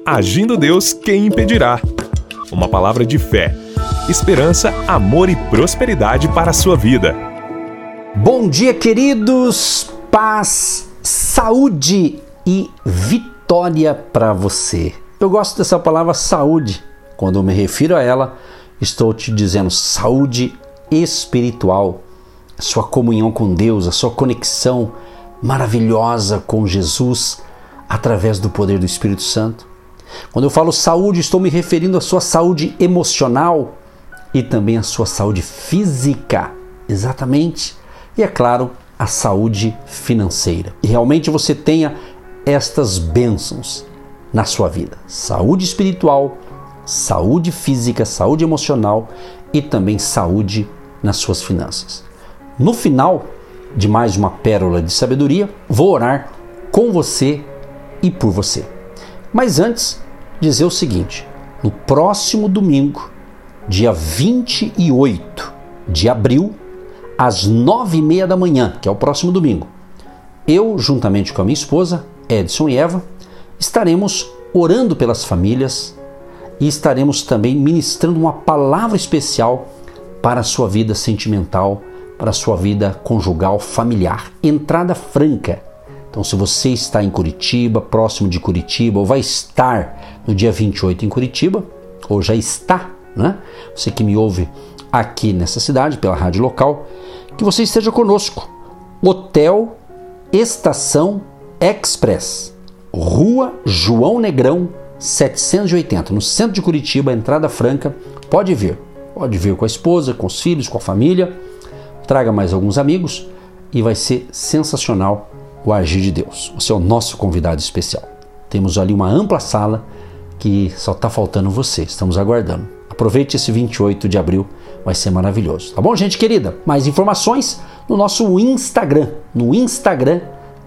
Agindo Deus, quem impedirá? Uma palavra de fé, esperança, amor e prosperidade para a sua vida. Bom dia, queridos! Paz, saúde e vitória para você. Eu gosto dessa palavra saúde. Quando eu me refiro a ela, estou te dizendo saúde espiritual, a sua comunhão com Deus, a sua conexão maravilhosa com Jesus através do poder do Espírito Santo. Quando eu falo saúde, estou me referindo à sua saúde emocional e também à sua saúde física, exatamente. E é claro, a saúde financeira. E realmente você tenha estas bênçãos na sua vida. Saúde espiritual, saúde física, saúde emocional e também saúde nas suas finanças. No final de mais uma pérola de sabedoria, vou orar com você e por você. Mas antes, dizer o seguinte: no próximo domingo, dia 28 de abril, às 9h30 da manhã, que é o próximo domingo, eu, juntamente com a minha esposa, Edson e Eva, estaremos orando pelas famílias e estaremos também ministrando uma palavra especial para a sua vida sentimental, para a sua vida conjugal, familiar. Entrada franca. Então, se você está em Curitiba, próximo de Curitiba, ou vai estar no dia 28 em Curitiba, ou já está, né? Você que me ouve aqui nessa cidade, pela rádio local, que você esteja conosco. Hotel Estação Express, Rua João Negrão, 780, no centro de Curitiba, entrada franca. Pode vir com a esposa, com os filhos, com a família. Traga mais alguns amigos e vai ser sensacional o agir de Deus. Você é o nosso convidado especial. Temos ali uma ampla sala que só está faltando você. Estamos aguardando. Aproveite esse 28 de abril, vai ser maravilhoso. Tá bom, gente querida? Mais informações no nosso Instagram. No Instagram,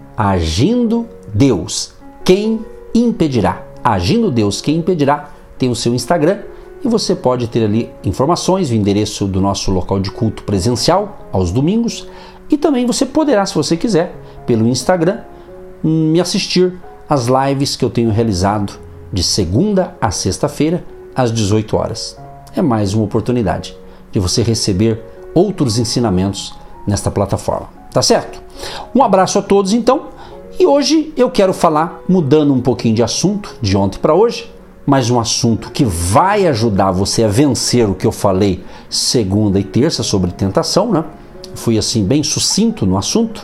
Agindo Deus, quem impedirá? Agindo Deus, quem impedirá? Tem o seu Instagram. E você pode ter ali informações, o endereço do nosso local de culto presencial aos domingos. E também você poderá, se você quiser, pelo Instagram, me assistir às lives que eu tenho realizado de segunda a sexta-feira, às 18 horas. É mais uma oportunidade de você receber outros ensinamentos nesta plataforma. Tá certo? Um abraço a todos, então. E hoje eu quero falar, mudando um pouquinho de assunto, de ontem para hoje, mas um assunto que vai ajudar você a vencer o que eu falei segunda e terça sobre tentação, né? Fui assim bem sucinto no assunto.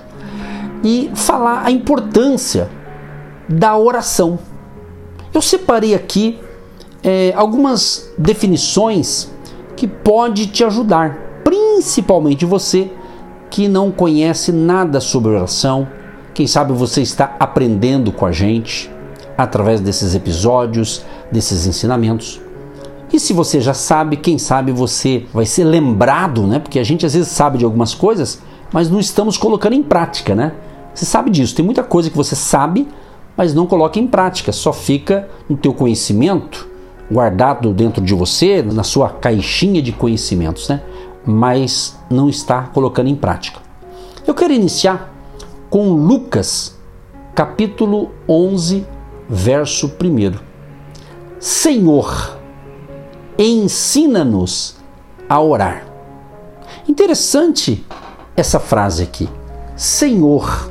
E falar a importância da oração. Eu separei aqui algumas definições que pode te ajudar, principalmente você que não conhece nada sobre oração. Quem sabe você está aprendendo com a gente através desses episódios, desses ensinamentos. E se você já sabe, quem sabe você vai ser lembrado, né? Porque a gente às vezes sabe de algumas coisas, mas não estamos colocando em prática, né? Você sabe disso, tem muita coisa que você sabe, mas não coloca em prática, só fica no teu conhecimento, guardado dentro de você, na sua caixinha de conhecimentos, né? Mas não está colocando em prática. Eu quero iniciar com Lucas, capítulo 11, verso 1. Senhor, ensina-nos a orar. Interessante essa frase aqui. Senhor,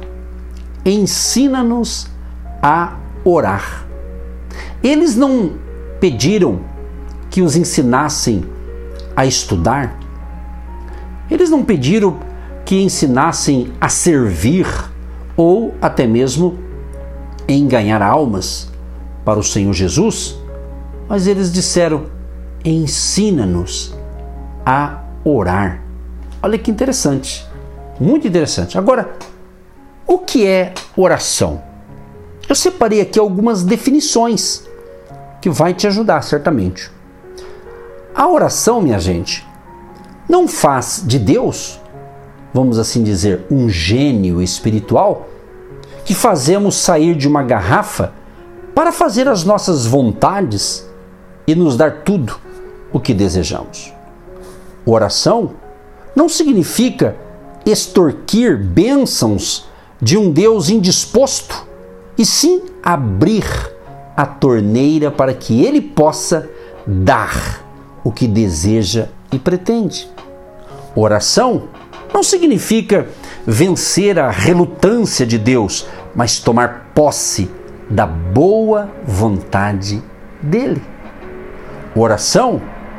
ensina-nos a orar. Eles não pediram que os ensinassem a estudar. Eles não pediram que ensinassem a servir ou até mesmo em ganhar almas para o Senhor Jesus, mas eles disseram: ensina-nos a orar. Olha que interessante, muito interessante. Agora, o que é oração? Eu separei aqui algumas definições que vai te ajudar certamente. A oração, minha gente, não faz de Deus, vamos assim dizer, um gênio espiritual que fazemos sair de uma garrafa para fazer as nossas vontades e nos dar tudo o que desejamos. Oração não significa extorquir bênçãos de um Deus indisposto, e sim abrir a torneira para que Ele possa dar o que deseja e pretende. Oração não significa vencer a relutância de Deus, mas tomar posse da boa vontade dEle. Oração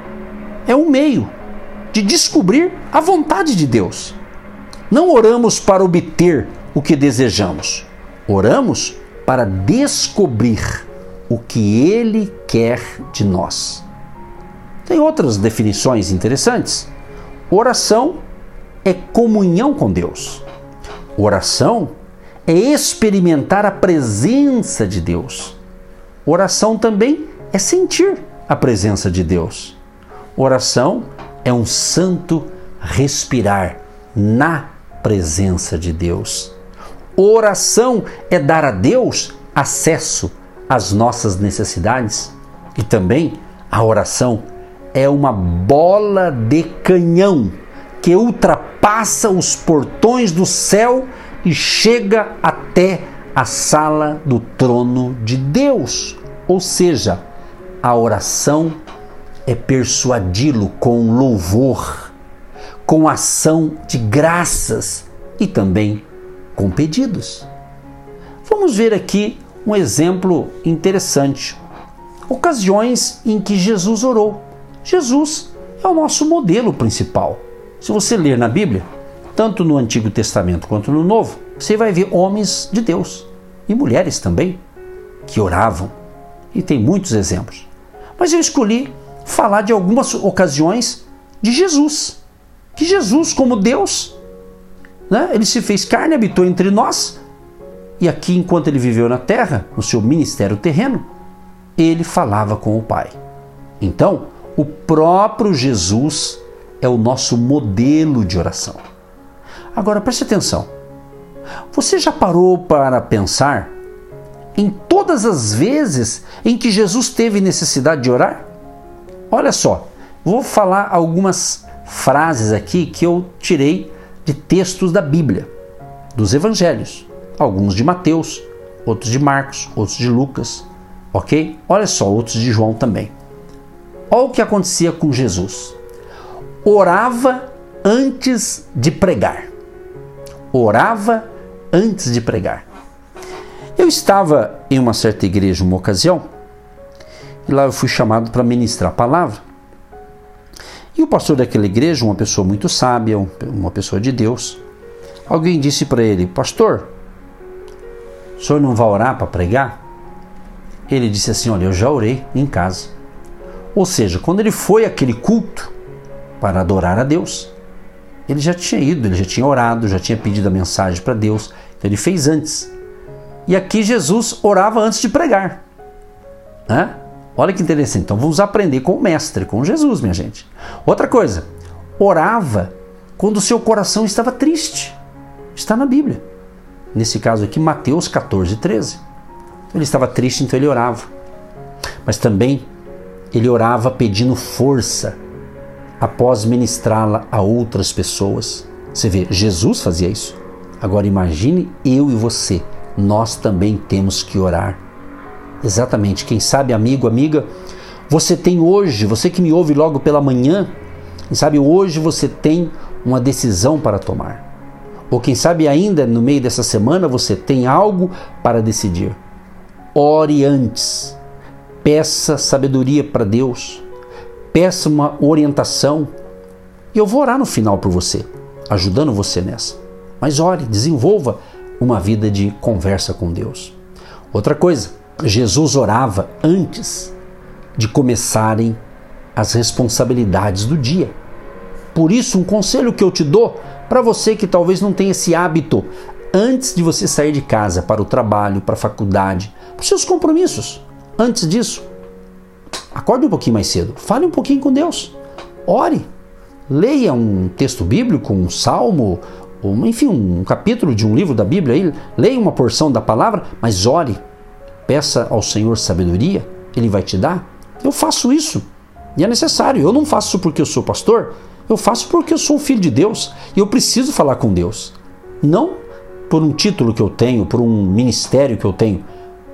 é um meio de descobrir a vontade de Deus. Não oramos para obter o que desejamos. Oramos para descobrir o que Ele quer de nós. Tem outras definições interessantes. Oração é comunhão com Deus. Oração é experimentar a presença de Deus. Oração também é sentir a presença de Deus. Oração é um santo respirar na presença de Deus. Oração é dar a Deus acesso às nossas necessidades. E também a oração é uma bola de canhão que ultrapassa os portões do céu e chega até a sala do trono de Deus. Ou seja, a oração é persuadi-lo com louvor, com ação de graças e também com pedidos. Vamos ver aqui um exemplo interessante. Ocasiões em que Jesus orou. Jesus é o nosso modelo principal. Se você ler na Bíblia, tanto no Antigo Testamento quanto no Novo, você vai ver homens de Deus e mulheres também que oravam. E tem muitos exemplos. Mas eu escolhi falar de algumas ocasiões de Jesus. Que Jesus, como Deus, ele se fez carne, habitou entre nós. E aqui, enquanto ele viveu na terra, no seu ministério terreno, ele falava com o Pai. Então, o próprio Jesus é o nosso modelo de oração. Agora, preste atenção. Você já parou para pensar em todas as vezes em que Jesus teve necessidade de orar? Olha só, vou falar algumas frases aqui que eu tirei de textos da Bíblia, dos Evangelhos. Alguns de Mateus, outros de Marcos, outros de Lucas, ok? Olha só, outros de João também. Olha o que acontecia com Jesus. Orava antes de pregar. Orava antes de pregar. Eu estava em uma certa igreja uma ocasião, e lá eu fui chamado para ministrar a palavra. E o pastor daquela igreja, uma pessoa muito sábia, uma pessoa de Deus, alguém disse para ele: pastor, o senhor não vai orar para pregar? Ele disse assim: olha, eu já orei em casa. Ou seja, quando ele foi àquele culto para adorar a Deus, ele já tinha ido, ele já tinha orado, já tinha pedido a mensagem para Deus, então ele fez antes. E aqui Jesus orava antes de pregar. Olha que interessante. Então vamos aprender com o mestre, com Jesus, minha gente. Outra coisa, orava quando o seu coração estava triste. Está na Bíblia. Nesse caso aqui, Mateus 14, 13. Ele estava triste, então ele orava. Mas também ele orava pedindo força após ministrá-la a outras pessoas. Você vê, Jesus fazia isso. Agora imagine eu e você. Nós também temos que orar. Exatamente. Quem sabe, amigo, amiga, você tem hoje, você que me ouve logo pela manhã, quem sabe hoje você tem uma decisão para tomar. Ou quem sabe ainda no meio dessa semana você tem algo para decidir. Ore antes. Peça sabedoria para Deus. Peça uma orientação. E eu vou orar no final por você, ajudando você nessa. Mas ore, desenvolva uma vida de conversa com Deus. Outra coisa, Jesus orava antes de começarem as responsabilidades do dia. Por isso, um conselho que eu te dou para você que talvez não tenha esse hábito, antes de você sair de casa para o trabalho, para a faculdade, para os seus compromissos, antes disso, acorde um pouquinho mais cedo, fale um pouquinho com Deus, ore, leia um texto bíblico, um salmo, enfim, um capítulo de um livro da Bíblia, leia uma porção da palavra, mas ore, peça ao Senhor sabedoria, Ele vai te dar. Eu faço isso, e é necessário. Eu não faço porque eu sou pastor, eu faço porque eu sou um filho de Deus, e eu preciso falar com Deus. Não por um título que eu tenho, por um ministério que eu tenho,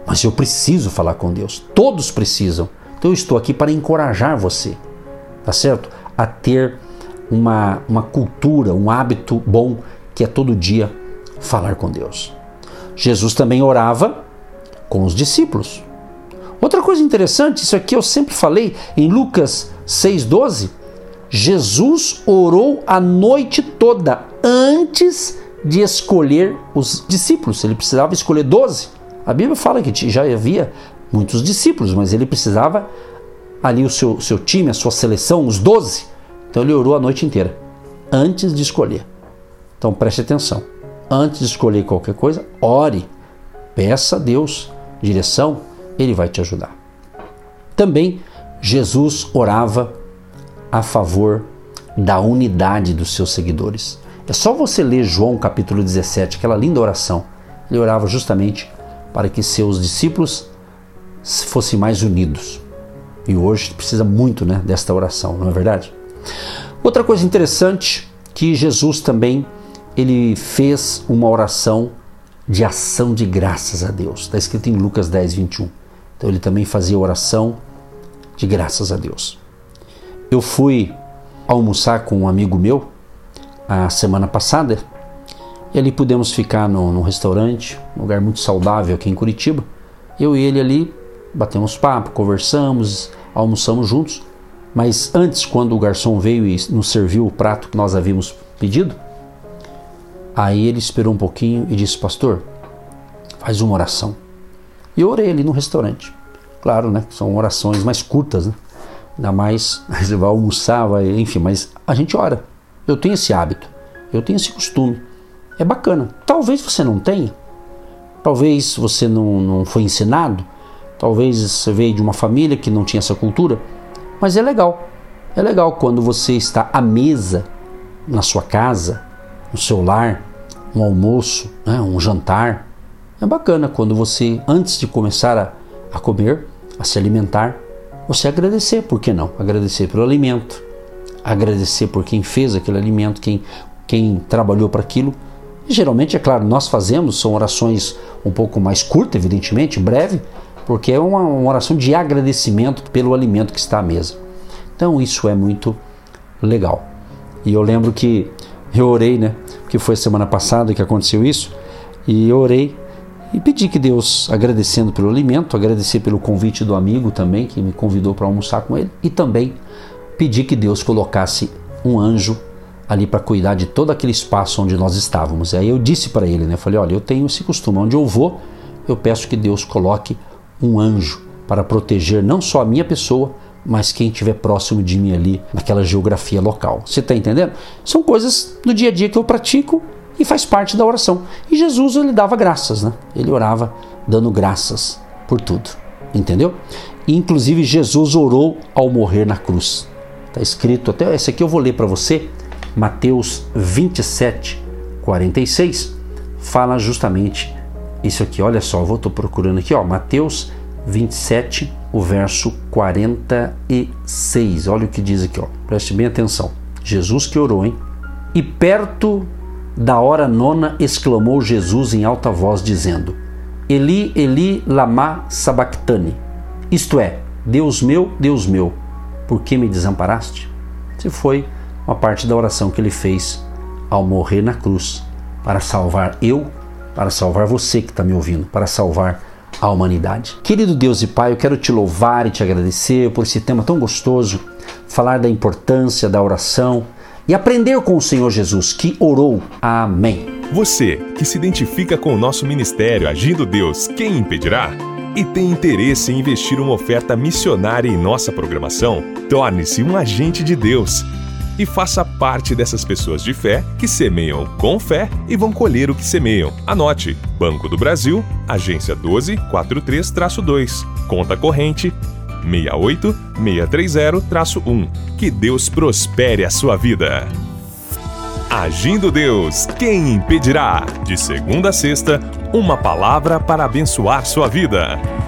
Mas eu preciso falar com Deus. Todos precisam. Então eu estou aqui para encorajar você, tá certo? A ter uma cultura, um hábito bom, que é todo dia falar com Deus. Jesus também orava com os discípulos. Outra coisa interessante, isso aqui eu sempre falei, em Lucas 6,12, Jesus orou a noite toda antes de escolher os discípulos. Ele precisava escolher 12. A Bíblia fala que já havia muitos discípulos, mas ele precisava ali o seu time, a sua seleção, os 12. Então ele orou a noite inteira, antes de escolher. Então preste atenção. Antes de escolher qualquer coisa, ore. Peça a Deus direção, Ele vai te ajudar. Também Jesus orava a favor da unidade dos seus seguidores. É só você ler João capítulo 17, aquela linda oração. Ele orava justamente para que seus discípulos fossem mais unidos. E hoje precisa muito, desta oração, não é verdade? Outra coisa interessante, que Jesus também ele fez uma oração de ação de graças a Deus. Está escrito em Lucas 10:21. Então ele também fazia oração de graças a Deus. Eu fui almoçar com um amigo meu a semana passada e ali pudemos ficar num restaurante, um lugar muito saudável aqui em Curitiba. Eu e ele ali batemos papo, conversamos, almoçamos juntos. Mas antes, quando o garçom veio e nos serviu o prato que nós havíamos pedido, aí ele esperou um pouquinho e disse: pastor, faz uma oração. E eu orei ali no restaurante. Claro, são orações mais curtas, ainda mais você vai almoçar, enfim, mas a gente ora. Eu tenho esse hábito, eu tenho esse costume. É bacana. Talvez você não tenha, talvez você não foi ensinado, talvez você veio de uma família que não tinha essa cultura, mas é legal. É legal quando você está à mesa, na sua casa, no seu lar, um almoço, um jantar. É bacana quando você, antes de começar a comer, a se alimentar, você agradecer, por que não? Agradecer pelo alimento, agradecer por quem fez aquele alimento, quem trabalhou para aquilo. E geralmente, é claro, nós fazemos, são orações um pouco mais curtas, evidentemente, breve, porque é uma oração de agradecimento pelo alimento que está à mesa. Então isso é muito legal. E eu lembro que eu orei, que foi semana passada que aconteceu isso, e eu orei e pedi que Deus, agradecendo pelo alimento, agradecer pelo convite do amigo também, que me convidou para almoçar com ele, e também pedi que Deus colocasse um anjo ali para cuidar de todo aquele espaço onde nós estávamos. E aí eu disse para ele, falei, olha, eu tenho esse costume, onde eu vou, eu peço que Deus coloque um anjo para proteger não só a minha pessoa, mas quem estiver próximo de mim ali, naquela geografia local. Você está entendendo? São coisas do dia a dia que eu pratico e faz parte da oração. E Jesus, ele dava graças, Ele orava dando graças por tudo, entendeu? E inclusive Jesus orou ao morrer na cruz. Está escrito, até esse aqui eu vou ler para você, Mateus 27:46, fala justamente isso aqui. Olha só, eu estou procurando aqui, Mateus 27, o verso 46. Olha o que diz aqui, preste bem atenção. Jesus que orou, E perto da hora nona exclamou Jesus em alta voz, dizendo: Eli, Eli, lama sabachthani. Isto é, Deus meu, por que me desamparaste? Essa foi uma parte da oração que ele fez ao morrer na cruz, para salvar para salvar você que está me ouvindo, para salvar a humanidade. Querido Deus e Pai, eu quero te louvar e te agradecer por esse tema tão gostoso, falar da importância da oração e aprender com o Senhor Jesus, que orou. Amém. Você que se identifica com o nosso ministério Agindo Deus, quem impedirá? E tem interesse em investir uma oferta missionária em nossa programação? Torne-se um agente de Deus e faça parte dessas pessoas de fé que semeiam com fé e vão colher o que semeiam. Anote: Banco do Brasil, agência 1243-2, conta corrente 68630-1. Que Deus prospere a sua vida. Agindo Deus, quem impedirá? De segunda a sexta, uma palavra para abençoar sua vida.